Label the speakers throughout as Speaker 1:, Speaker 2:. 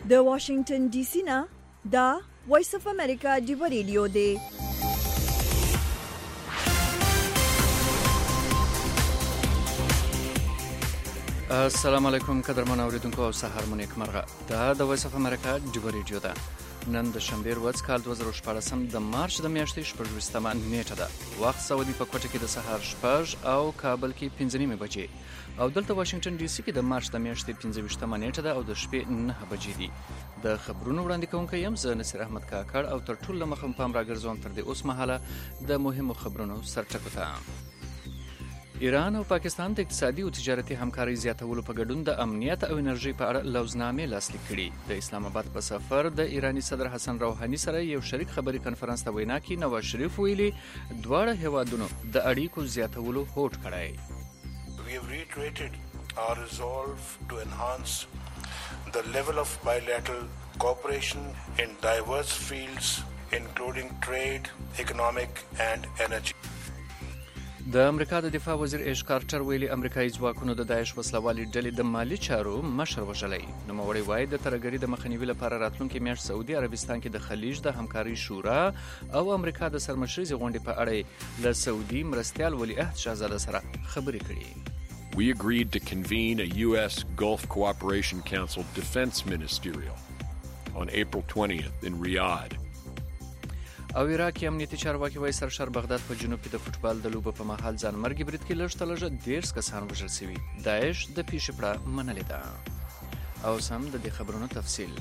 Speaker 1: د واشنگټن ډي سي نه دا وایس اف امریکا دی ریډیو دی.
Speaker 2: السلام علیکم قدرمن اوریدونکو او سهار مو نیک مرغه. دا د وایس اف امریکا دی ریډیو ده. نن د شنبه ورځ کال 2014 د مارچ د میاشتې 14مه نیټه ده. وخت سعودي په کوټه کې د سهار 6 او کابل کې 15 بجې او دلته واشنگټن ډي سي کې د مارچ د میاشتې 15مه نیټه ده او د شپې 9 بجې دي. د خبرونو وړاندې کوونکی یم زه نصیر احمد کاکړ او تر ټولو مخم پام راګرځوم تر دې اوس مهاله د مهمو خبرونو سرټکو ته. ایران او پاکستان د اقتصادي او تجارتي همکارۍ زیاتولو په ګډون د امنیت او انرژي په اړه لوزنامې لاسلیک کړي. د اسلام آباد په سفر د ایرانی صدر حسن روحاني سره یو شریک خبري کنفرانس ته وینا کې نواز شریف ویلي دواړه هیوادونو د اړیکو زیاتولو هوډ کړی.
Speaker 3: We have reiterated our resolve to enhance the level of bilateral cooperation in diverse fields including trade, economic and energy.
Speaker 2: د امریکا د دفاع وزیر ایش کارټر ویلي امریکایي ځواکونو د داعش وسلوالي ډلې د مالی چارو مشر وژلی. نوموړی وایي د ترهګرۍ د مخنیوي لپاره راتلونکي میاشت سعودي عربستان کې د خلیج د همکارۍ شورا او امریکا د سرمشریزې غونډې په اړه له سعودي مرستیال ولیعهد شاهزاده سره خبرې کړي.
Speaker 4: We agreed to convene a U.S. Gulf Cooperation Council Defense Ministerial on April 20th in Riyadh.
Speaker 2: او عراق کې امنیتي چارواکي وایي سرشار بغداد په جنوب کې د فوټبال د لوبو په مهال ځانمرګي برید کې لږ تر لږه 13 کسان وژل شوي. داعش د پیښې پړه منلې ده. او سم د دې خبرونو تفصیل.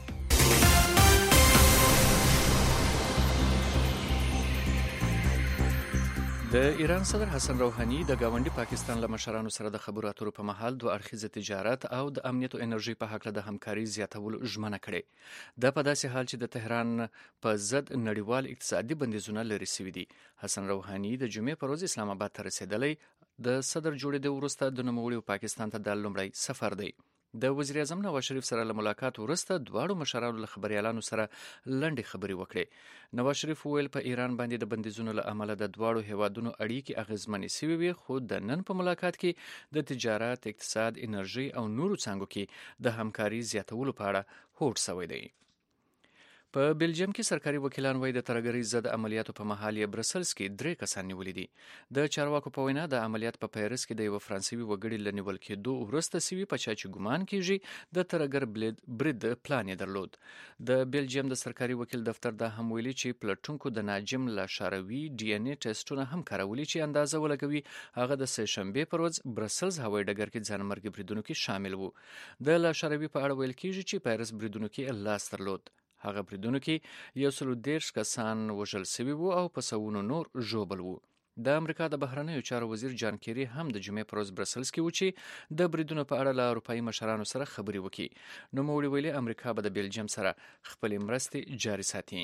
Speaker 2: د ایران صدر حسن روحاني د گاونډي پاکستان له مشرانو سره د خبرو اترو په مهال دوه اړخیزه تجارت او د امنیت او انرژي په حق له د همکاري زیاتولو ژمنه کړې. دا په داسې حال چې د تهران په ضد نړیوال اقتصادي بندیزونه لري سوي دي. حسن روحاني د جمعې پر ورځ اسلام آباد ته رسیدلی. د صدر جوړېدو وروسته د نوموړي پاکستان ته د لومړی سفر دی. د وزیر اعظم نواز شریف سره له ملاقات وروسته دواړو مشرانو له خبريالانو سره لنډې خبرې وکړې. نواز شریف ویل په ایران باندې د بندیزونو له امله د دواړو هیوادونو اړیکې اغیزمنې شوې وي، خو د نن په ملاقات کې د تجارت، اقتصاد، انرژي او نورو څانګو کې د همکاري زیاتولو په اړه هوډ شوی دی. په بلجیم کې سرکاري وکیلان وایي د ترهګرۍ ضد عملیاتو په مهال یې برسلز کې 3 کسان نیولي دي. د چارواکو په وینا د عملیات په پیرس کې د یو فرانسوي وګړي له نیول کېدو وروسته سوي په چا چې ګمان کیږي د ترهګر برید پلان یې درلود. د بلجیم د سرکاري وکیل دفتر دا هم ویلي چې پلټونکو د ناجم لاشاروي ډي ان اے ټیسټونه هم کارولي چې اندازه ولګوي هغه د سه شنبه پر ورځ برسلز هوایي ډګر کې ځانمرګي بریدونو کې شامل وو. د لاشاروي په اړه ویل کیږي چې پیرس بریدونو کې لاس درلود. هغه بریدونو کې 113 کسان وژل شوي وو او په سوونو نور ژوبل وو. د امریکا د بهرنیو چارو وزیر جان کیری هم د جمعې پر ورځ برسلز کې و چې د بریدونو په اړه له اروپایي مشرانو سره خبرې وکړي. نوموړي ویلي امریکا به د بلجیم سره خپلې مرستې جاري ساتي.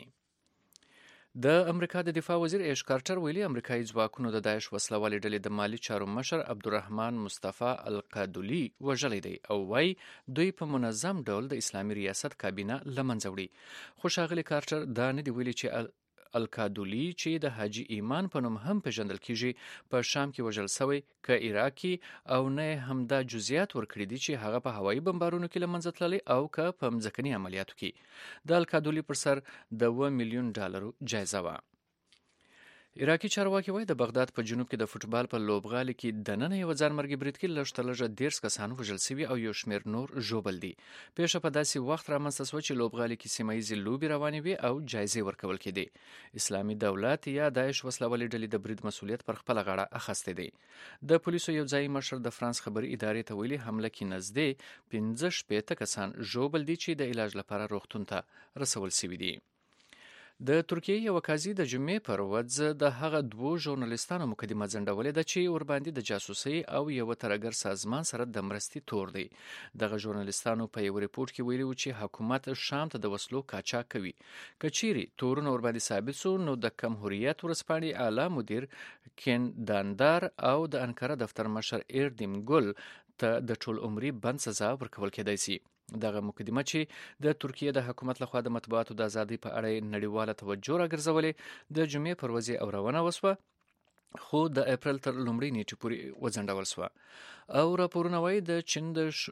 Speaker 2: د امریکا د دفاع وزیر ایش کارټر ویلي امریکایي ځواکونو د داعش وسلوالي ډلې د مالی چارو مشر عبدالرحمن مصطفی القادولي وژلی دی او وایي دوی په منظم ډول د اسلامي ریاست کابینه له منځه وړي. خو ښاغلي کارټر دا نه دی ویلي چې القادولي چې د حاجي ایمان په نوم هم پیژندل کیږي په شام کې وژل شوی که عراقي او نه هم دا جزئیات ورکړي دي چې هغه په هوایي بمبارونو کې له منځه تللی او که په مځکني عملیاتو کې. د القادولي پر سر د $1 ملیون جایزه وه. عراقي چارواکي وایي د بغداد په جنوب کې د فوټبال په لوبغالي کې دننه یو ځانمرګي برید کې لږ تر لږه 13 کسان وژل شوي او یو شمېر نور ژوبل دي. پیښه په داسې وخت رامنځته شوه چې لوبغالي کې سیمه ییزې لوبې روانې وې او جایزې ورکول کېدې. اسلامي دولت یا داعش وسلوالي ډلې د برید مسؤلیت پر خپله غاړه اخیستی دی. د پولیسو یو ځایي مشر د فرانس خبري ادارې ته ویلي حمله کې نږدې 15 کسان ژوبل دي چې د علاج لپاره روغتون ته رسول شوي دي. د ترکیې یو قاضي د جمعې پر ورځ د هغه 2 ژورنالیستانو مقدمه ځنډولې ده چې ورباندې د جاسوسۍ او یو ترهګر سازمان سره د مرستې تور دی. دغه ژورنالیستانو په یو ریپورت کې ویلي و چې حکومت شام ته د وسلو قاچاق کوي. که چیرې تورونه ورباندې ثابت سو نو د کمهوریت ورځپاڼې اعلی مدیر کین داندار او د انکره دفتر مشر ایردیم ګل ته د ټول عمري بند سزا ورکول کېدای شي. دغه مقدمه چې د ترکیې د حکومت لخوا د مطبوعاتو د ازادۍ په اړه نړیواله توجه راګرځولې د جمعې پر ورځ اورونه وسوه خو د اپریل تر لومړۍ نیټې پورې وځنډول شوه. او راپورونه وایي د چین د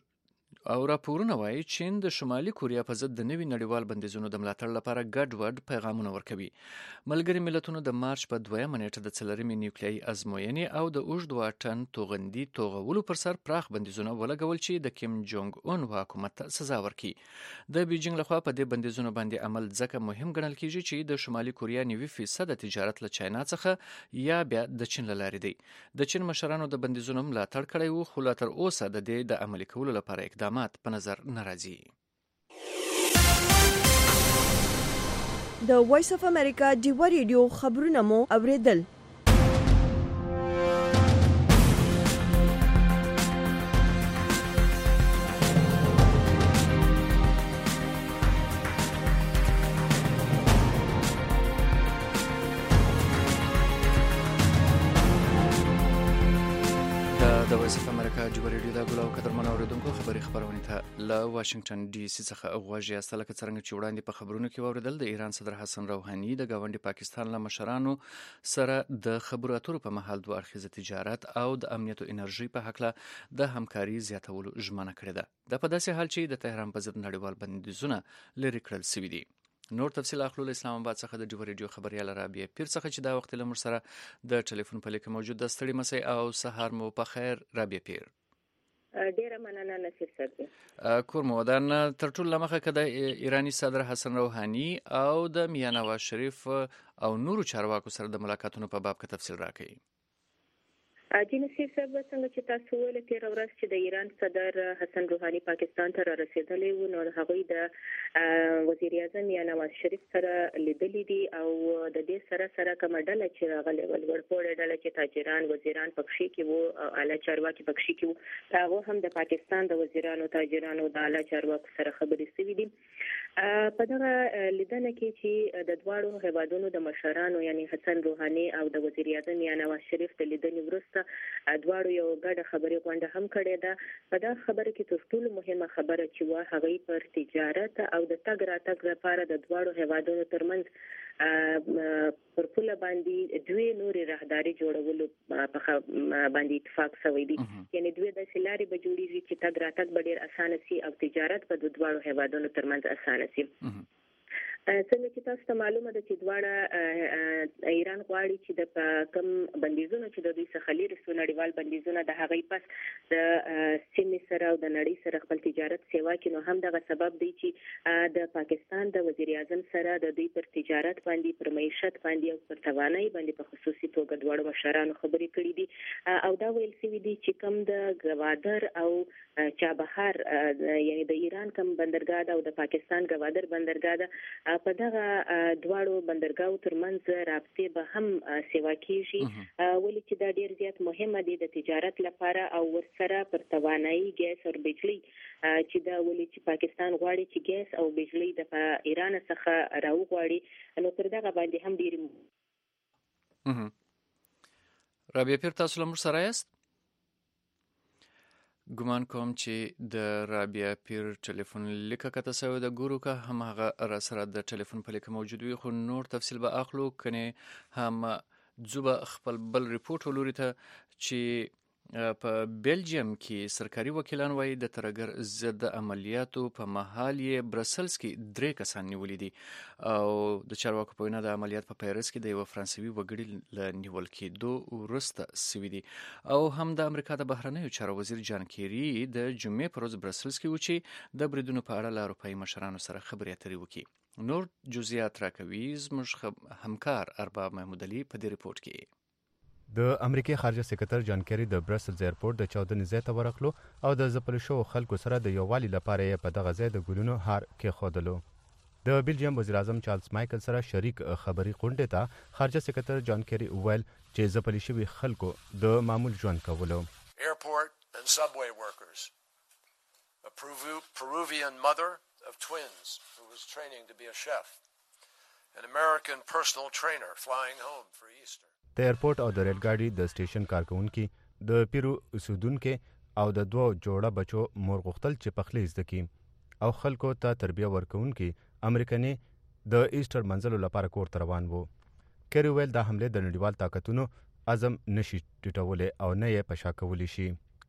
Speaker 2: او راپورونه وایي چین د شمالي کوریا په ضد د نوي نړیوال بندیزونو د ملاتړ لپاره ګډوډ پیغامونه ورکوي. ملګري ملتونو د مارچ په 2 نیټه د څلورمې نیوکلیایي ازموینې او د اوږد واټن توغندي توغولو پر سر پراخ بندیزونه ولګول چې د کیم جونګ اون حکومت ته سزا ورکړي. د بیجینګ لخوا په دې بندیزونو باندې عمل ځکه مهم ګڼل کیږي چې د شمالي کوریا 90% تجارت له چاینا څخه یا بیا د چین له لارې دی. د چین مشرانو د بندیزونو ملاتړ کړی وو، خو لا تر اوسه د دې د عملي کولو لپاره اقدامات په نظر نه راځي.
Speaker 1: د وایس اف امریکا ډیوا ریډیو خبرونه مو اوریدل.
Speaker 2: د وایس اف امریکا ډیوا ریډیو د ګلو قدرمنو اوریدونکو خبري خبرونه ته له واشنگټن ډي سي څخه غواړي اصله کې څنګه چې وړاندې په خبرونو کې اوریدل د ایران صدر حسن روحاني د گاونډي پاکستان له مشرانو سره د خبرو اترو په محل دوه اړخیزه تجارت او د امنیت او انرژي په حق له د همکاري زیاتولو ژمنه کړې ده. د په داسې حال چې د تهران په ضد نړیوال بندیزونه لري کړل شوي دي. نور تفصیل اخلو له اسلام آباد څخه د ډیوا ریډیو خبريال رابعه پیر څخه چې دا وخت له موږ سره د ټلیفون په لیکه موجود د ستړي مسي او سهار مو په خیر. رابعه پیر
Speaker 5: ډیره مننه نصیر صاحب.
Speaker 2: کور مو دان تر ټولو لمخه کده ایرانی صدر حسن روحاني او د میاں نواز شریف او نورو چارواکو سره د ملاقاتونو په باب کې تفصیل راکړئ.
Speaker 5: نصیر صاحب څنګه چې تاسو ول تیر ورځ چې د ایران صدر حسن روحاني پاکستان ته رسیدلی و، نو هغوی د وزیر اعظم میاں نواز شریف سره لیدلې دي او د دې سره کومه ډله چې راغلي ولورپوړې ډله چې تاجران وزیران پکښې کې وو، اعلی چارواکي پکښې کې وو، هغه هم د پاکستان د وزیرانو تاجرانو د اعلی چارواکو سره خبرې شوې دي. په دغه لیدنه کې چې د دواړو هیوادونو د مشرانو یعنی حسن روحاني او د وزیر اعظم میاں نواز شریف د لیدنې وروسته دواړو یو ګډه خبرې غونډه هم کړې ده. په دا خبره کې تر ټولو مهمه خبره چې وا هغه پر تجارت او د تګ راتګ لپاره د دواړو هیوادونو ترمنځ پر پوله باندې دوی نوري راهداري جوړولو په باندې اتفاق شوی دی. یعنی دوی د سلاري به جوړیږي چې تګ راتګ به ډیر اسانه شي او تجارت په دواړو هیوادونو ترمنځ اسانه شي. څنګه چې تاسو ته معلومه ده چې دواړه ایران غواړي چې د کم بندیزونو چې د دوی څخه لري سو نړیوال بندیزونه د هغې پس د سیمې سره او د نړۍ سره خپل تجارت سیوا کې، نو هم دغه سبب دی چې د پاکستان د وزیر اعظم سره د دوی پر تجارت باندې، پر معیشت باندې او پر توانایي باندې په خصوصي توګه دواړو مشرانو خبرې کړې دي او دا ویل شوي دي چې کم د گوادر او چابهار یعنی د ایران کم بندرګاه او د پاکستان گوادر بندرګاه ده، په دغه دواړو بندرګاو ترمنځ رابطې به هم سیوا کیږي، ولې چې دا ډیر زیات مهمه دي د تجارت لپاره او ورسره پر توانایي ګیس او بجلی چې دا ولې چې پاکستان غواړي چې ګیس او بجلی د ایران څخه راوغواړي، نو پر دغه باندې هم ډیر
Speaker 2: رابعه پیر تاسو له موږ سره یاست. ګمان کوم چې د رابعه پیر ټلیفون لیکه کته سوی د ګورو که هم هغه را سره د ټلیفون په لیکه موجود وي، خو نور تفصیل به اخلو کنه هم ځوبه خپل بل ریپورت ولوري ته چې په بلجیم کې سرکاري وکیلان وایي د ترګر ضد عملیاتو په محل یې برسلز کې 3 کسان نیولي دي او د چارواکو په وینا د عملیات په پیرس کې د یو فرانسوي وګړي له نیول کېدو وروسته سوي دي او هم د امریکا د بهرنیو چارو وزیر جان کیری د جمعې پر ورځ برسلز کې و چې د بریدونو په اړه له اروپایي مشرانو سره خبرې اترې وکړي. نور جزئیات راکوي زموږ همکار ارباب محمود علي په دې ریپورت کې.
Speaker 6: د امریکای خارجه سکرټر جان کیری د برسلز ایرپورټ د 14 ځای ته ورغلو او د ځپل شو خلکو سره د یووالي لپاره یې په دغه ځای د ګلونو هار کې خودلو. د بلجیم وزیر اعظم چارلز مایکل سره شریک خبري غونډه ته خارجه سکرټر جان کیری ویل چې ځپل شوی خلکو د معمول ژوند کولو.
Speaker 7: Airport and subway workers. A Peruvian mother of twins who was training to be a chef. An American personal trainer flying home for Easter.
Speaker 6: د ایرپورټ او د ریل ګاډي د سټیشن کارکونکي د پیرو اوسیدونکو او د دوه جوړه بچو مور غختل چې پخلی زده کی او خلکو ته تربیه ورکونکي امریکایي د ایسټر منځلو لپاره کور روان وو. کیری ویل د حمله د نړیوال طاقتونو عزم نشي ټټولې او نه یې پشا کولی شي.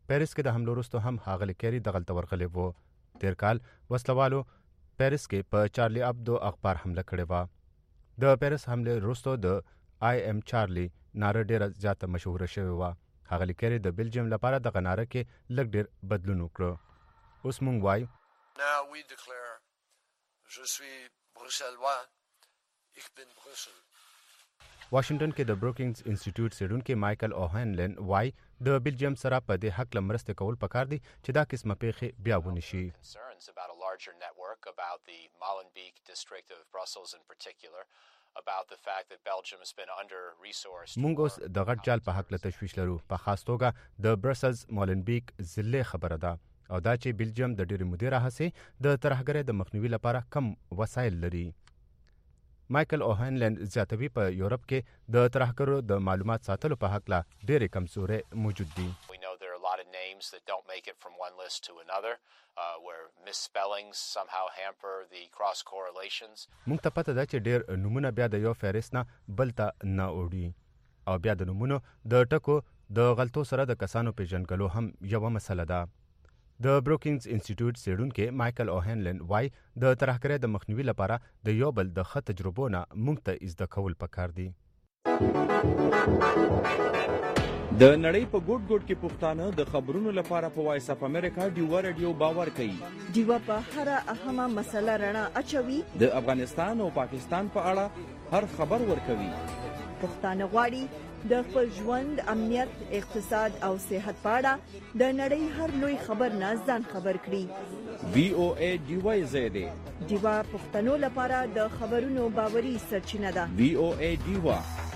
Speaker 6: پیرس کې د حملو وروسته هم ښاغلي کیری دغلته ورغلی و. تیر کال وسلوالو پیرس کې په چارلی ابدو اخبار حمله کړې وه. د پیرس حمله وروسته د آی ایم چارلی ناره ډېره زیاته مشهوره شوې وه. ښاغلي کیری د بلجیم لپاره دغه ناره کې لږ ډېر بدلون وکړو. اوس موږ وایو
Speaker 7: Now we declare, je suis bruxellois, ich bin Brüssel.
Speaker 6: واشنگټن کې د بروکینګز انسټیټیوټ څېړونکي مایکل اوهنلن وایي د بلجیم سره په دې حق له مرستې کول پکار دي چې دا قسمه پیښې بیا ونشي.
Speaker 8: About a larger network, about the Molenbeek district of Brussels in particular, about the fact that Belgium has been under-resourced.
Speaker 6: موږ اوس د غټ جال په حق له تشویش لرو، په خاص توګه د برسلز مولنبیک ضلع خبره ده او دا چې بلجیم د ډېرې مودې راهیسې د ترهګرۍ د مخنیوي لپاره کم وسایل لري. مایکل اوهنلند زیاتوي په یورپ کې د ترهګرو د معلومات ساتلو په هکله ډېرې کمزورۍ موجود دي.
Speaker 8: We know there are a lot of names that don't make it from one list to another, where misspellings somehow hamper the cross correlations.
Speaker 6: موږ ته پته ده چې ډېر نومونه بیا د یو فهرست نه بل ته نه اوړي او بیا د نومونو د ټکو د غلطو سره د کسانو پیژنګلو هم یوه مسله ده. د بروکینګز انسټیټیوټ څېړونکي مایکل اوهنلن وایي د ترهګرۍ د مخنیوي لپاره د یو بل د ښه تجربو نه موږ ته زده کول پکار دي.
Speaker 9: د نړۍ په ګوټ ګوټ کې پښتانه د خبرونو لپاره په وایس اف امریکا ډیوا رادیو باور کوي.
Speaker 1: ډیوا په هر اهمه مسله رڼا اچوي.
Speaker 9: د افغانستان او پاکستان په اړه هر خبر ورکوي.
Speaker 1: پښتانه غواړي د خپل ژوند، امنیت، اقتصاد او صحت په اړه د نړۍ هر لوی خبر نه ځان خبر کړي.
Speaker 9: VOA ډیوا زیاده
Speaker 1: ډیوا پښتنو لپاره د خبرونو باوري سرچینه ده.
Speaker 9: VOA ډیوا.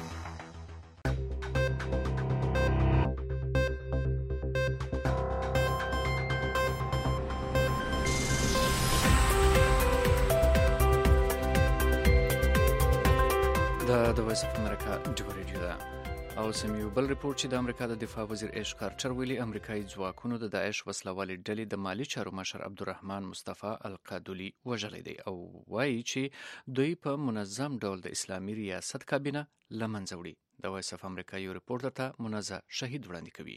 Speaker 2: د وایس اف امریکا ډیوا رادیو ده. او سمیو بل ریپورت چې د امریکا د دفاع وزیر ایش کارټر ویلي امریکایي ځواکونو د داعش وسلوالې ډلې د مالی چارو مشر عبدالرحمن مصطفی القادولي وژلی دی او وایي چې دوی په منظم ډول د اسلامي ریاست کابینه له منځه وړي. د وایس اف امریکا یو ریپورټر ته منازع شهید وړاندې کوي.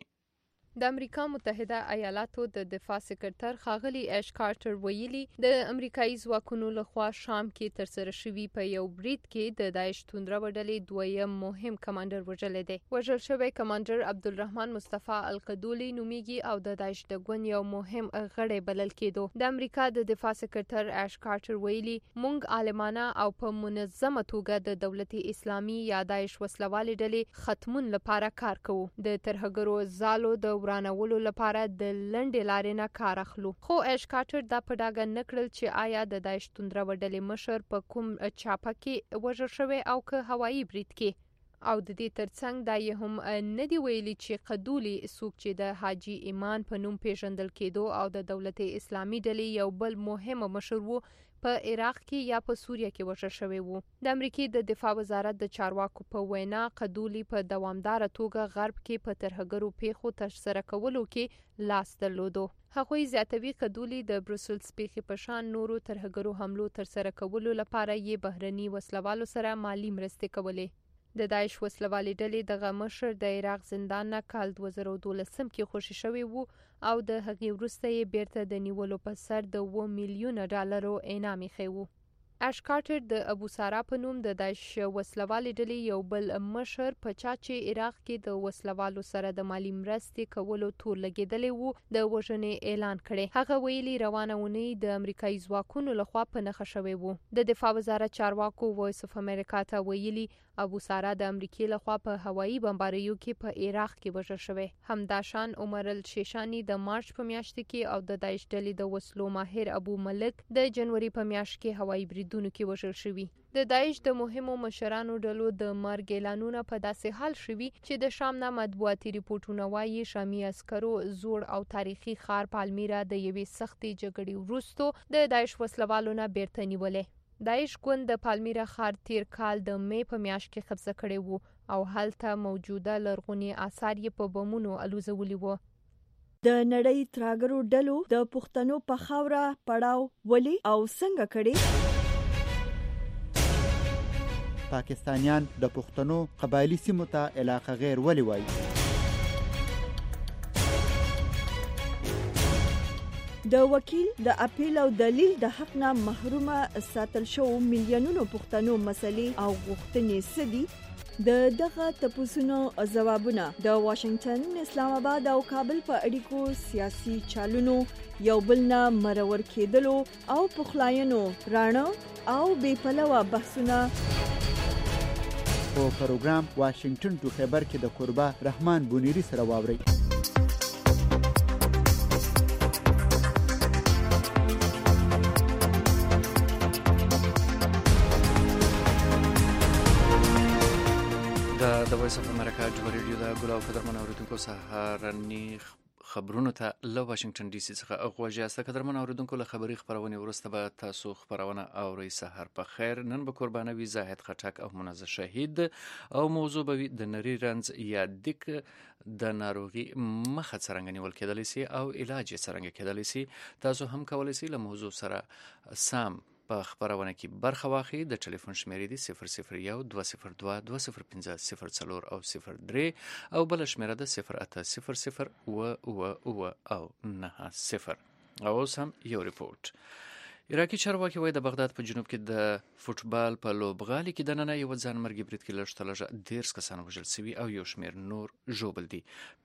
Speaker 10: د امریکا متحده ایالاتو د دفاع سکرټر ښاغلي ایش کارټر ویلي د امریکایي ځواکونو لخوا شام کې ترسره شوي په یو برید کې د داعش توندره ډلې دویم مهم کمانډر وژلی دی. وژل شوی کمانډر عبدالرحمن مصطفی القادولي نومیږي او د داعش د ګوند یو مهم غړی بلل کېدو. د امریکا د دفاع سکرټر ایش کارټر ویلي موږ عالمانه او په منظمه توګه د دولت اسلامي یا داعش وسلوالې ډلې ختمون لپاره کار کوو. د ترهګرو ځالو د ورانولو لپاره د لنډې لارې نه کار اخلو. خو ایش کارټر دا په ډاګه نه کړل چې آیا د داعش توندره ډلې مشر په کوم چاپه کې وژل شوی او که هوایي برید کې. او د دې ترڅنګ دا یې هم نه دی ویلي چې قدولي څوک چې د حاجي ایمان په نوم پیژندل کېدو او د دولت اسلامي ډلې یو بل مهم مشر وو په عراق کې یا په سوریه کې وژل شوی وو. د امریکای د دفاع وزارت د چارواکو په وینا قدولي په دوامداره توګه غرب کې په ترهګرو پیښو ترسره کولو کې لاس درلودو. هغوی زیاتوي قدولي د بروسلز پیښې په شان نورو ترهګرو حملو ترسره کولو لپاره یې بهرني وسلوالو سره مالی مرستې کولې. د داعش وسلوالې ډلې دغه مشر د عراق زندان نه کال 2012 کې خوشي شوی وو او د هغې وروسته یې بیرته د نیولو په سر د 2 میلیونه ډالرو انعام ایښی وو. ایش کارټر د ابو سارا په نوم د داعش وسلوالې ډلې یو بل مشر په چا چې عراق کې د وسلوالو سره د مالی مرستې کولو تور لګېدلی وو د وژنې اعلان کړی. هغه ویلي روانه اونۍ د امریکایي ځواکونو لخوا په نښه شوی وو. د دفاع وزارت چارواکو وایس اف امریکا ته ویلي ابو سارا د امریکای لخوا په هوایي بمباریو کې په عراق کې وژل شوی. همداشان عمر الشیشانی د مارچ په میاشت کې او د داعش ډلې د وسلو ماهر ابو ملک د جنوري په میاشت کې هوایي بریدونو کې وژل شوی. د داعش د مهمو مشرانو ډلو د مرګ اعلانونه په داسې حال شوي چې د شام نه مطبوعاتي ریپورټونه وایي شامي عسکرو زوړ او تاریخي ښار پالمیرا د یوې سختې جګړې وروسته د داعش وسلوالو نه بیرته نیولې. داعش ګوند د پالمیرا ښار تیر کال د می په میاشت کې قبضه کړی وو او هلته موجوده لرغوني آثار یې په بمونو الوزولي وو.
Speaker 1: د نړۍ ترهګرو ډلو د پښتنو په خاوره پړاو ولي او څنګه کړي؟
Speaker 11: پاکستانیان د پښتنو قبایلی سیمو ته علاقه غیر ولي وایي؟
Speaker 1: د وکیل د اپیل او دلیل د حق نه محرومه ساتل شو میلیونونو پښتنو مسلې او غوښتنې سدي د دغه تپوسونو ځوابونه د واشنگټن، اسلام آباد او کابل په اړیکو سیاسي چالونو یو بل نه مرور کېدلو او پخلاینو رانه او بې پلوه بحثونه
Speaker 11: په پروګرام واشنگټن ټو خبر کې د قربا رحمان بونیری سره واوري.
Speaker 2: د وایس اف امریکا جوړ ریډیو د ګلاو قدرمن اوریدونکو سهارنی خبرونه ته له واشنگټن ډي سي څخه غوږی است. قدرمن اوریدونکو له خبري خبرونه ورسته به تاسو خبرونه اوري. سحر په خیر. نن به قربانه وي زاهد خټک او منزه شهید او موضوع به د نری رنز یا دک د ناروغي مخه څرنګه نیول کېدلی سي او علاج یې څرنګه کېدلی سي. تاسو هم کولی سي له موضوع سره سم په خبرونه کې برخه واخلئ. د ټلیفون شمیرې دي 001 202 205 او 03 او بل شمیره ده 0800 او 90. او اوس هم یو ریپورت. عراقي چارواکي وایي د بغداد په جنوب کې د فوټبال په لوبغالي کې دننه یو ځانمرګي برید کې لږ تر لږه 10 کسان وژل شوي او یو شمېر نور ژوبل دي.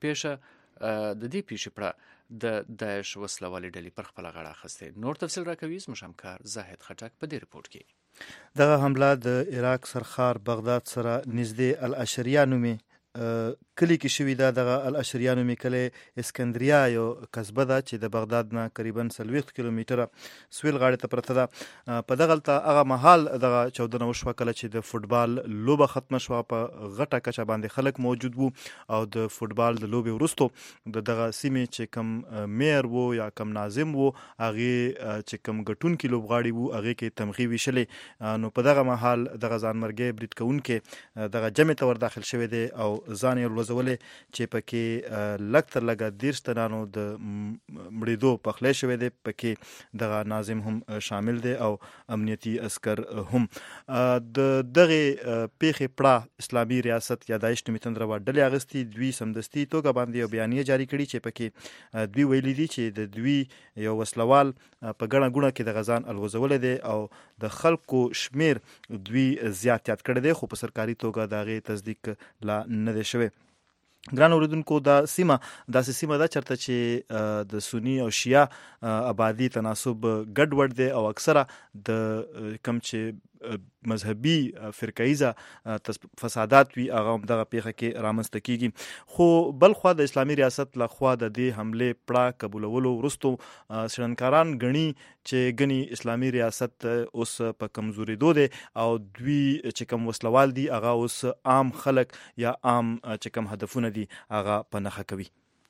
Speaker 2: د دې پیښې پړه د داعش وسلوالې ډلې پر خپل غاړه اخیسته. نور تفصیل راکوي زموږ همکار زاهد خټک په دې ریپورت کې.
Speaker 12: دغه حمله د عراق سرخار بغداد سره نږدې الاشریه نومي کلی کې شوې ده. دغه الاشریه نومي کلی اسکندریه یو قصبه ده چې د بغداد نه تقریبا 40 کیلومتره سویل غاړې ته پرته ده. په دغه هغه مهال دغه چاودنه وشوه کله چې د فوټبال لوبه ختمه شوه. په غټه کچه باندې خلک موجود وو او د فوټبال د لوبې وروسته دغه سیمې چې کم میر وو یا کم ناظم وو هغه چې کم ګټونکي لوبغاړي وو هغه کې تمغي ویشلې. نو په دغه مهال دغه ځانمرګي برید کوونکې دغه جمع ته ور داخل شوی دی او ځان یې ولوزولې چې پکې لږ تر لږه 10 تنانو د مړېدو پخلی شوی دی. پکې دغه ناظم هم شامل دی او امنیتي عسکر هم. د دغه پیښې پړه اسلامي ریاست یا داعش نومي تندروا ډلې اغستې. دوی سمدستي توګه باندې یو بیانیه جاری کړي چې پکې دوی ویلي دي چې د دوی یو وسلوال په ګڼه ګوڼه کې د غزان الوزول دی او د خلکو شمیر دوی زیات کړی دی خو په سرکاري توګه دغه تصدیق لا نه دی شوی. ګران اوریدونکو دا سیمه ده چرته چې د سنی او شیعه آبادی تناسب ګډوډ دی او اکثره د کم چې مذهبي فرقایزه فسادات وی هغه دغه پیښه کې رامنځته کیږي. خو بل خو د اسلامي ریاست لخوا د دې حمله پړه قبولولو وروسته شرنکاران غني چې غني اسلامي ریاست اوس په کمزوري دوده او دوی چې کوم وسلوال دي هغه اوس عام خلک یا عام چې کوم هدفونه دي هغه په نخښه کوي.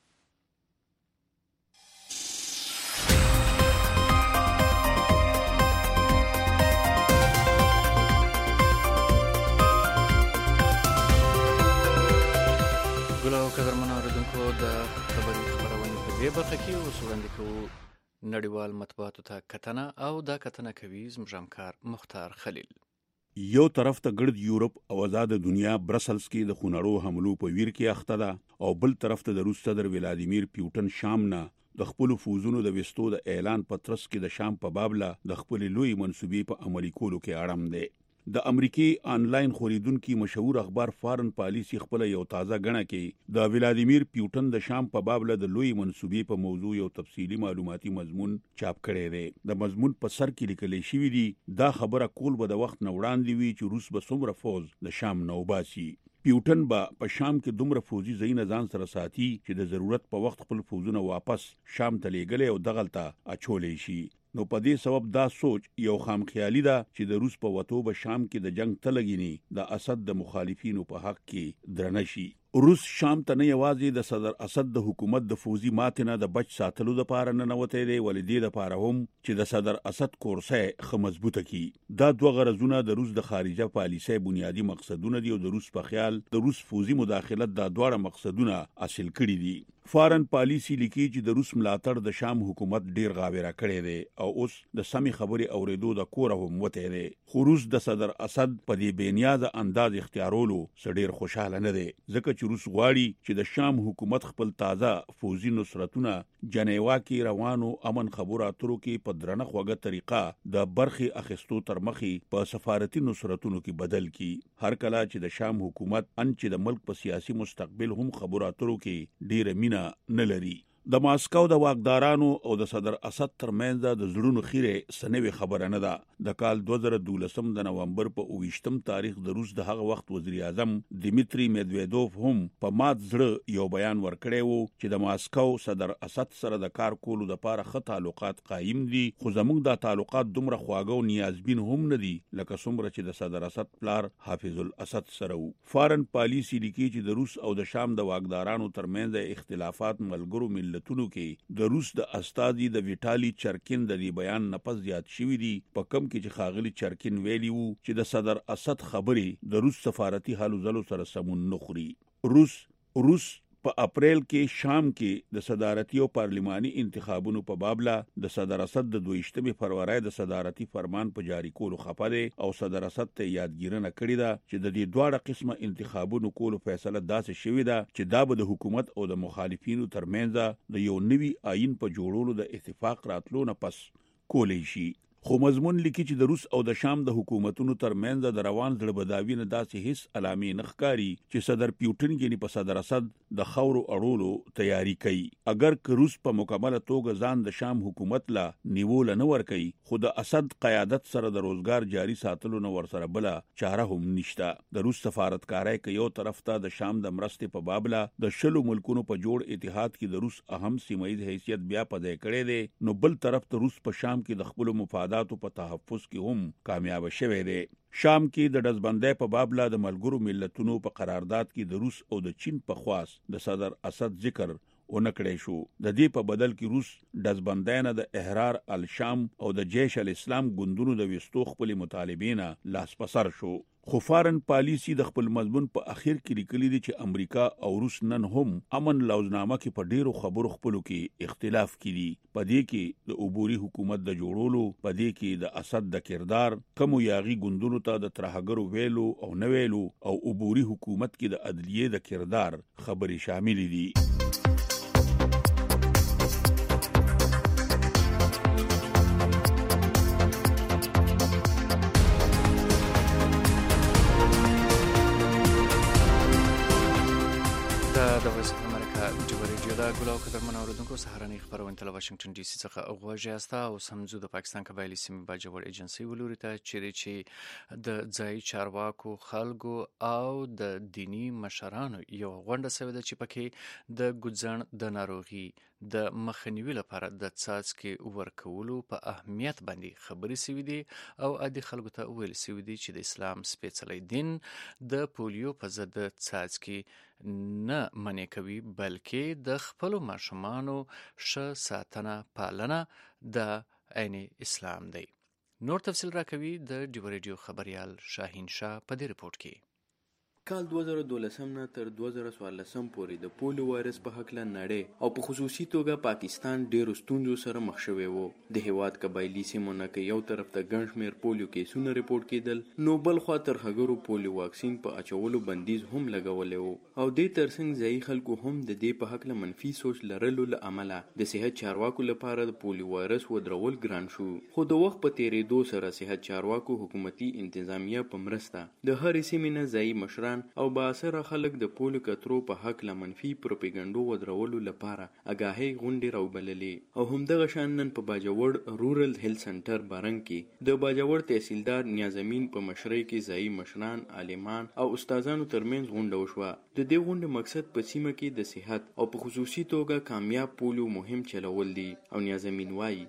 Speaker 2: ګلو قدرمنو اوریدونکو د خبري خبرونه په دې برخه کې اوس وړاندې کوو نړیوال مطبوعاتو ته کتنه او دا کتنه کوي زموږ همکار مختار خلیل.
Speaker 13: یو طرف ته ګرد یورپ او آزاد دنیا برسلز کې د خونړو حملو په ویر کې اخته ده او بل طرف ته د روس صدر ولادیمیر پیوټن شام نه د خپل فوزونو د وستو د اعلان پترس کې د شام په بابله د خپل لوی منسوبې په عملي کولو کې اړم دی. د امریکای آنلاین خوریدونکو مشهور اخبار فارن پالیسی خپل یو تازه غنه کې د ولادیمیر پیوټن د شام په بابله د لوی منسوبې په موضوع یو تفصیلی معلوماتي مضمون چاپ کړی دی. د مضمون په سر کې لیکل شوی دی دا خبره کول به د وخت نه وړاندې وی چې روس به څومره فوز د شام نه وباسي. پیوټن به په شام کې دومره فوزي ځایونه ځان سره ساتي چې د ضرورت په وخت خپل فوزونه واپس شام ته لیږلي او دغلته اچولې شي. نو په دې سبب دا سوچ یو خام خیالي ده چې د روس په وټو به شام کې د جنگ تلګینی د اسد د مخالفینو په حق کې درنه شي. روس شام ته نه یوازې د صدر اسد د حکومت د فوزي ماتنه د بچ ساتلو لپاره نه نوته دی ولې د لپاره هم چې د صدر اسد کورسه خه مضبوطه کی. دا دوه غرضونه د روس د خارجه پالیسۍ بنیادی مقصدونه دي او د روس په خیال د روس فوزي مداخلت دا دواړه مقصدونه حاصل کړي دي. فارن پالیسی لیکي چې د روس ملاتړ د شام حکومت ډیر غاویره کړی دی او اوس د سمې خبرې اوریدو د کوره هم وته دی. خو روس د صدر اسد په دې بنیاد انداز اختیارولو سړي خوشاله نه دی، ځکه چې روس غواړي چې د شام حکومت خپل تازه فوزي نصرتونه جنیوا کې روانو امن خبرو اترو کې په درنه خوږه طریقه د برخي اخیستو تر مخې په سفارتي نصرتونو کې بدل کی. هر کله چې د شام حکومت ان چې د ملک په سیاسي مستقبل هم خبرو اترو کې ډیر مینا نه لري. د ماسکو د واکدارانو او د صدر اسد ترمنځ د زړونو خیره سنوي خبره نه ده. د کال 2012 د نومبر په 28م تاریخ د روس د هغه وخت وزیر اعظم دیمیتری میدویدوف هم په مات زړه یو بیان ورکړی وو چې د ماسکو صدر اسد سره د کار کولو لپاره ښه تعلقات قایم دي، خو زموږ د تعلقات دومره خواږه او نیازبین هم نه دي لکه څومره چې د صدر اسد پلار حافظ الاسد سره وو. فارن پالیسی لیکي چې د روس او د شام د واکدارانو ترمنځ اختلافات ملګرو ملتونو کې د روس د استاذي د ویټالي چرکین د دې بیان نه پس زیات شوی دی، په کم کې چې خاغلی چرکین ویلی وو چې د صدر اسد خبرې د روس سفارتي حالو زلو سره سمون نه خوري. روس په اپریل کې شام کې د صدارتي او پارلماني انتخابونو په بابله د صدر اسد د 22 فروری د صدارتي فرمان په جاری کولو خپه دی او صدر اسد ته یادګیرنه کړې ده چې د دې دواړه قسمه انتخابونو کولو فیصله داسې شوې ده چې دا به د حکومت او د مخالفینو ترمنځ د یو نوي آئین په جوړولو د اتفاق راتلو نه پس کولی شي. خو مضمون لیکي چې د روس او د شام د حکومتونو ترمنځ د روان زړه بداوی نه داسې هیڅ علامې نه ښکاري چې صدر پیوټن یعنی په صدر اسد د خاورو اړولو تیاری کوي. اگر که روس په مکمله توګه ځان د شام حکومت لا نیول نه ور کوي، خو د اسد قیادت سره د روزګار جاری ساتلو نه ور سره بل چاره هم نشته. د روس سفارتکارای کې یو طرف ته د شام د مرستې په بابله د شلو ملکونو په جوړ اتحاد کې د روس اهم سیمایي حیثیت بیا پدې کړی دی، نو بل طرف ته روس په شام کې د خپل مفاد په تحفظ کې هم کامیاب شوی دی. شام کې د دزبندۍ په بابله د ملګرو ملتونو په قرارداد کې د روس او د چین په خواست د صدر اسد ذکر ونکړی شو. د دې په بدل کې روس دزبندۍ نه د احرار الشام او د جیش الاسلام ګوندونو د وستو خپل مطالبین لاس پسر شو. خو فارن پالیسی د خپل مضمون په اخر کې لیکلي دي چې امریکا او روس نن هم امن لوزنامه کې په ډیرو خبرو خپلو کې اختلاف کړي. په دې کې د عبوري حکومت د جوړولو، په دې کې د اسد د کردار، کوم یاغي ګوندونو ته د ترهګرو ویلو او نه ویلو، او عبوري حکومت کې د عدلیې د کردار خبرې شامل دي.
Speaker 2: ګلو قدرمن اوریدونکو سهارنۍ خبرونه تل واشنگټن ډي سي څخه غواړي استا او سمزو د پاکستان قبایلی سیمې باجوړ ایجنسی ولوري ته چې د ځای چارواکو خلکو او د دینی مشرانو یو غونډه سوي ده چې پکې د ګوځن د ناروغي د مخنیوي لپاره د څاڅکي ورکولو په اهمیت باندې خبرې سوي دي او عادي خلکو ته ویل سوي دي چې د اسلام سپېڅلی دین د پولیو په ضد څاڅکي نه منې کوي، بلکې د خپلو ماشومانو ښه ساتنه پالنه د عین اسلام دی. نور تفصیل راکوي د ډیو ریډیو خبريال شاهین شاه په دې رپورت کې.
Speaker 14: کال 2012 نه تر 2014 پورې د پولیو وایرس په حقله نړۍ او په خصوصي توګه پاکستان ډېرو ستونزو سره مخ شوی وو. د هیواد قبایلی سیمو نه کې یو طرف ته ګڼ شمېر پولیو کیسونه ریپورټ کېدل، نو بل خوا ترهګرو پولیو واکسین په اچولو بندیز هم لګولی وو او دې ترڅنګ ځایي خلکو هم د دې په حقله منفي سوچ لرلو له امله د صحت چارواکو لپاره د پولیو وایرس ودرول ګران شو. خو د وخت په تېرېدو سره صحت چارواکو حکومتي انتظامیه په مرسته د هرې سیمې نه ځایي مشران او باثره خلک د پولیو کترو په حق له منفي پروپاګاندا ودرولو لپاره اګاهي غونډې راوبللې او همدغه شان نن په باجوړ رورل هیلث سنټر بارنګ کې د باجوړ تحصیلدار نیازمین په مشرۍ کې ځایي مشران، عالمان او استادانو ترمنځ غونډه وشوه. د دې غونډې مقصد په سیمه کې د صحت او په خصوصي توګه کامیاب پولیو مهم چلول دي او نیازمین وایي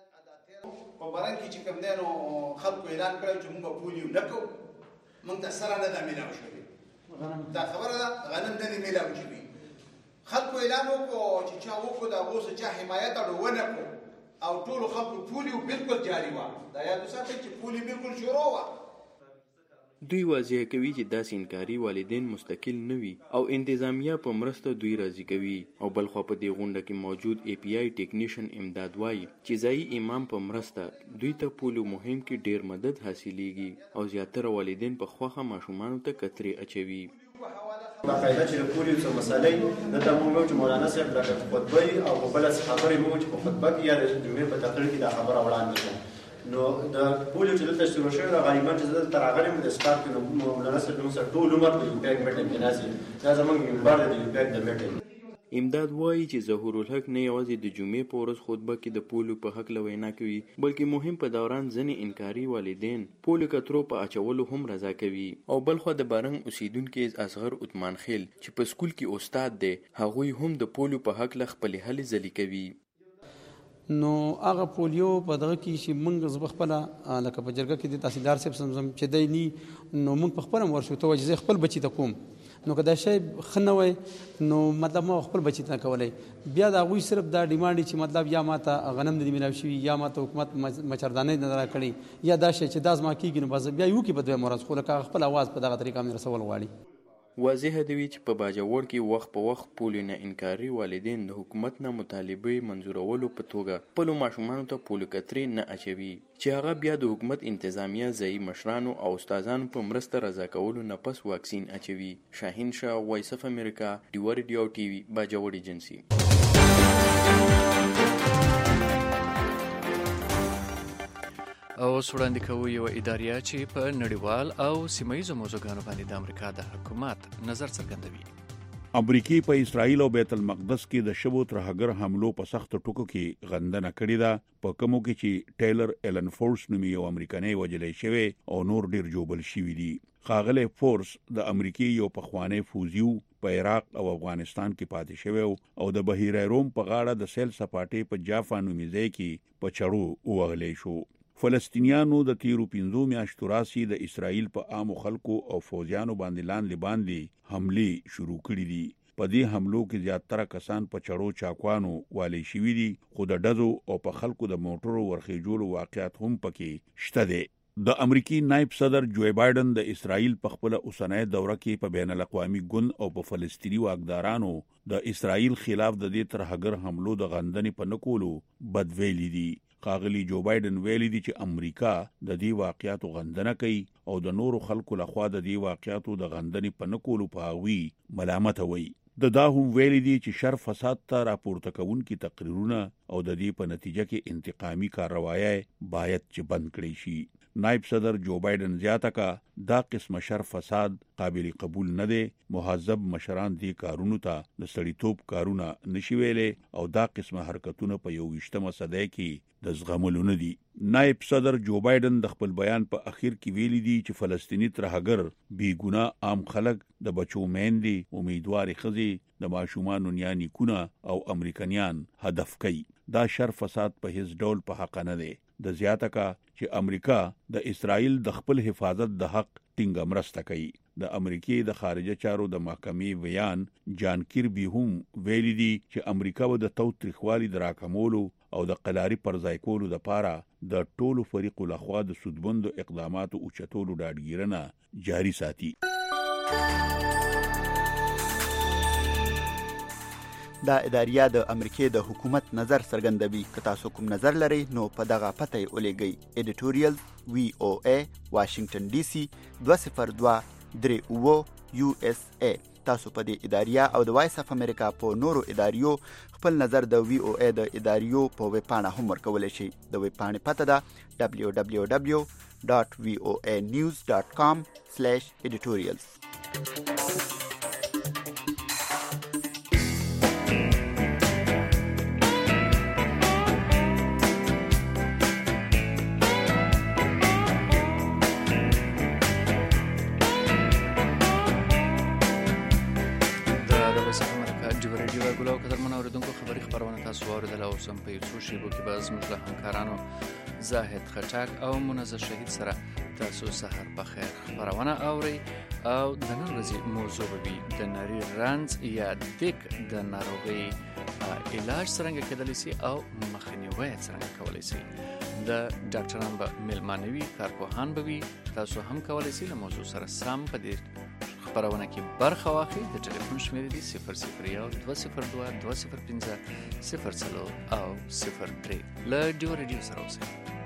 Speaker 15: په بارنګ کې چې کوم دینو خلکو اعلان کړی چې موږ پولیو نه کوو، موږ ته سره نه ده میلاو شوې. دا خبره ده غنم د دې میلاو شوي. خلکو اعلان وکړو چې چا وکړو د هغو څه چا حمایت اړو ونه کړو او ټولو خلکو پولیو بالکل جاري وه. دا یاد وساتئ چې پولیو بالکل شروع وه.
Speaker 14: دوی واضح کوي چې داسې انکاري والدین مستقل نه وي او انتظامیه په مرسته دوی راضي کوي. او بلخوا په دې غونډه کې موجود API ټیکنیشن امداد وایي چې ځایي امام په مرسته دوی ته پولیو مهم کې ډیر مدد حاصلېږي او زیاتره والدین په خوښه ماشومانو ته کترې اچوي.
Speaker 16: باقاعده چې د پولیو څه مسالې دلته موږ چې مولانا صاحب د خطبې او په بله خبرې موږ چې په خطبه کې یا د جمعې په تقریر کې دا خبره وړاندې کړه. نو د پولیو چې دلته شروع شوی دا غالبا چې دلته راغلی د سټارټ کې نو مولانا صاحب موږ ټول عمر په یو پیک میټینګ کې ناسي دا زموږ منبر دی د یو پیک د میټینګ.
Speaker 14: امداد وایي چې ظهور الحق نه یوازې د جمعې په ورځ خطبه کې د پولیو په حق وینا کوي بلکې مهم په دوران ځینې انکاري والدین پولیو کترو په اچولو هم رضا کوي. او بلخوا د بارنګ اوسیدونکي اصغر عثمان خیل چې په سکول کې استاد دی هغوی هم د پولیو په حق خپلې هلې ځلې کوي.
Speaker 17: نو هغه پولیو په دغه کې چې موږ زه خپله لکه په جرګه کې د تحصیلدار صاحب سمزم چې دی نی نو موږ په خپله ورشو ته وایي زه خپل بچي ته کوم نو که دا شی ښه نه وی نو مطلب ما خپل بچي ته نه کولی. بیا د هغوی صرف دا ډیمانډ چې مطلب یا ماته غنم نه دي میلاو شوي یا ماته حکومت مچردانۍ نه راکړي یا دا شی چې دا زما کېږي نو بس بیا یې وکړي په دویمه ورځ خو لکه خپل اواز په دغه طریقه باندې رسول غواړي.
Speaker 14: واضح دی چې په باجوړ کې وخت په وخت پولیو نه انکاري والدین د حکومت نه مطالبه منظورولو په توګه خپلو ماشومانو ته پولیو کترې نه اچوي چې هغه بیا د حکومت انتظامیه ځایي مشرانو او استادانو په مرسته رضا کولو نه پس واکسین اچوي. شاهین شاه، وایس اف امریکا، ډیو ریډیو ټي وي، باجوړ ایجنسي.
Speaker 2: او وړاندې کوو یو اداریه چې په نړیوال او سیمایي موضوعګانو باندې د امریکا د حکومت نظر څرګندوي.
Speaker 13: امریکای په اسرائیل او بیت المقدس کې د شبو ترهګر حملو په سخت ټکو کې غندنه کړې ده په کومو کې چې ټیلر ایلن فورس نومي یو امریکایي وجلې شوی او نور ډیر جوبل شوی دي. خاغله فورس د امریکای یو پخوانی فوجیو په عراق او افغانستان کې پاتې شوی او د بحیره روم په غاړه د سیل سپاټې په جافا نومي ځای کې په چړو وغلې شو. فلسطینیانو د تیرو 15 میاشتو راسي د اسرائیل په عام خلکو او فوجیانو باندې باندې حمله شروع کړې دي. په دې حملو کې زیاتره کسان په چړو چاکوانو والی شوي دي خو د ډزو او په خلکو د موټرو ورخېجولو واقعیت هم پکې شته دي. د امریکای نائب صدر جو بایدن د اسرائیل په خپل اوسنۍ دوره کې په بین الاقوامي ګوند او په فلسطیني واکدارانو د اسرائیل خلاف د دې ترهګر حملو د غندنې په نکولو بدویلي دي. خاغلی جو بایدن ویلي دي چې امریکا د دې واقعیاتو غندنه کوي او د نورو خلکو لخوا د دې واقعیاتو د غندنې په نکولو په هغوی ملامت وي. دا هم ویلي دي چې شر فساد ته راپورته کوونکي تقریرونه او د دې په نتیجه کې انتقامي کاروایی باید چې بند کړي شي. نائب صدر جو بایدن زیاته کا دا قسم شر فساد قابل قبول نه دی. مهذب مشران دې کارونو ته د سړیتوب کارونه نشي ویلې او دا قسم حرکتونه په 21مه صدۍ کې د زغملو نه دي. نائب صدر جو بایدن د خپل بیان په اخیر کې ویلي دي چې فلسطینی ترهګر بی ګناه عام خلک د بچو میندې امیدواري ښځې د ماشومانو نیکونه او امریکایان هدف کوي. دا شر فساد په هیڅ ډول په حق نه دی. د زیاته کا چې امریکا د اسرائیل د خپل حفاظت د حق ټینګه مرسته کوي. د امریکای د خارجه چارو د محکمې ویان جان کیربي هم ویلي دي چې امریکا به د توتریخوالي دراکمولو او د قلاري پرځای کولو لپاره د ټولو فریقو لخوا د سودبندو اقداماتو اوچتولو ډاډګیرنه جاري ساتي.
Speaker 11: دا اداریه د امریکای د حکومت نظر څرګندوي. که تاسو کوم نظر لرئ نو په دغه پته یې ولېږئ. ایډیټوریال VOA واشنگټن DC 20238 USA. تاسو په دې اداریه او د وایس اف امریکا په نورو اداریو خپل نظر د VOA د اداریو په ویب پاڼه هم ورکولی شئ. د ویب پاڼې پته ده www.voanews.com/editorials.
Speaker 2: اوس هم په یو څو شیبو کې به زموږ له همکارانو زاهد خټک او منزه شهید سره تاسو سحر په خیر خبرونه اورئ او د نن ورځې موضوع به وي د نري رنځ یا دیک د ناروغۍ علاج څنګه کېدلی شي او مخنیوي څنګه کولی شي. د ډاکټران به میلمانوي، کارپوهان به وي. تاسو هم کولی شئ له موضوع سره سم په دې خبرونه کې برخه واخلئ. د ټلیفون شمېرې دي 001 202 205 04 او 03. له ډیو ریډیو سره اوسئ.